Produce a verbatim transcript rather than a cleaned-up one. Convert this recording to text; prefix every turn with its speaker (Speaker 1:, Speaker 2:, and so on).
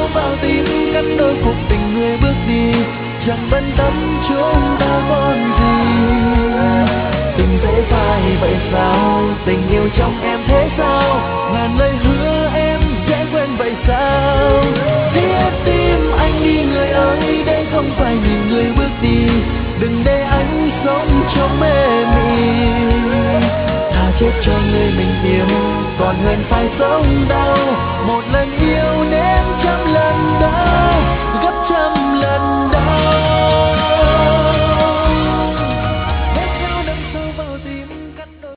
Speaker 1: vào tim cắt đôi cuộc tình người bước đi, chẳng bận tâm chúng ta còn gì. Tình dễ phai vậy sao, tình yêu trong em thế sao, ngàn lời hứa em dễ quên vậy sao. Biết tim anh đi người ơi, đây không phải nhìn người bước đi, đừng để anh sống trong mê mị. Thà chết cho người mình yêu còn hơn phải sống đau